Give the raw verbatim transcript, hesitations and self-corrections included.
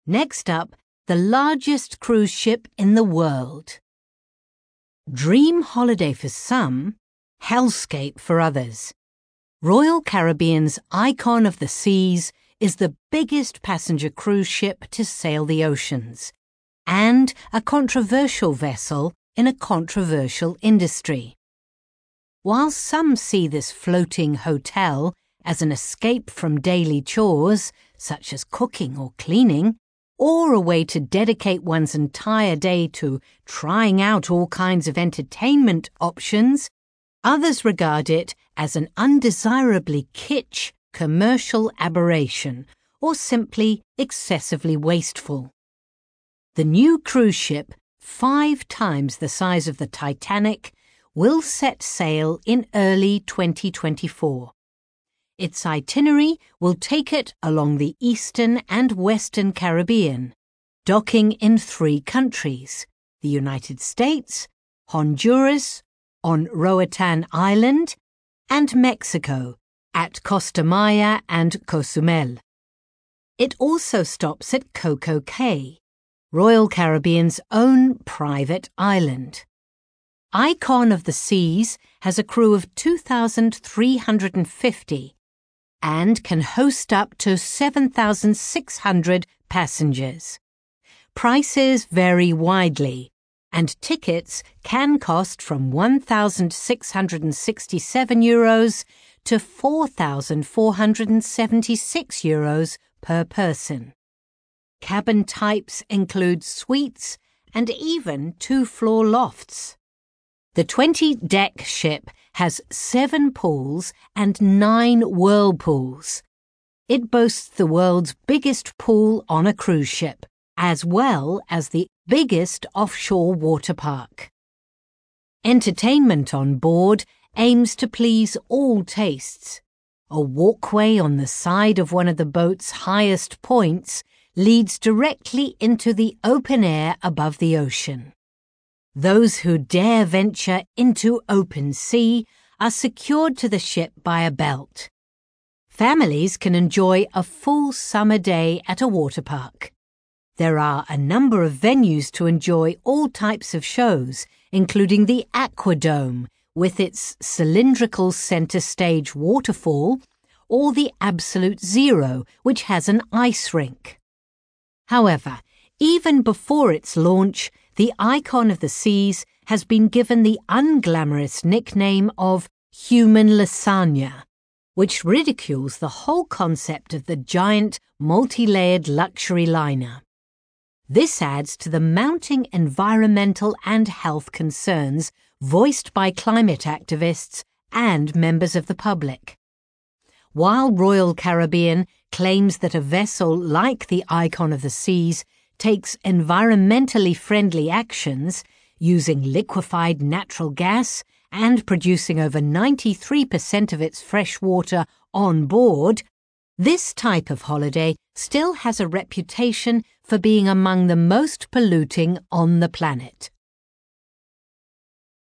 Next up, the largest cruise ship in the world. Dream holiday for some, hellscape for others. Royal Caribbean's Icon of the Seas is the biggest passenger cruise ship to sail the oceans, and a controversial vessel in a controversial industry. While some see this floating hotel as an escape from daily chores, such as cooking or cleaning, or a way to dedicate one's entire day to trying out all kinds of entertainment options, others regard it as an undesirably kitsch commercial aberration, or simply excessively wasteful. The new cruise ship, five times the size of the Titanic, will set sail in early twenty twenty-four. Its itinerary will take it along the eastern and western Caribbean, docking in three countries: the United States, Honduras, on Roatan Island, and Mexico, at Costa Maya and Cozumel. It also stops at Coco Cay, Royal Caribbean's own private island. Icon of the Seas has a crew of two thousand three hundred fifty and can host up to seven thousand six hundred passengers. Prices vary widely, and tickets can cost from one thousand six hundred sixty-seven euros to four thousand four hundred seventy-six euros per person. Cabin types include suites and even two-floor lofts. The twenty-deck ship has seven pools and nine whirlpools. It boasts the world's biggest pool on a cruise ship, as well as the biggest offshore water park. Entertainment on board aims to please all tastes. A walkway on the side of one of the boat's highest points leads directly into the open air above the ocean. Those who dare venture into open sea are secured to the ship by a belt. Families can enjoy a full summer day at a water park. There are a number of venues to enjoy all types of shows, including the Aquadome, with its cylindrical center stage waterfall, or the Absolute Zero, which has an ice rink. However, even before its launch, the Icon of the Seas has been given the unglamorous nickname of human lasagna, which ridicules the whole concept of the giant, multi-layered luxury liner. This adds to the mounting environmental and health concerns voiced by climate activists and members of the public. While Royal Caribbean claims that a vessel like the Icon of the Seas takes environmentally friendly actions, using liquefied natural gas and producing over ninety-three percent of its fresh water on board, this type of holiday still has a reputation for being among the most polluting on the planet.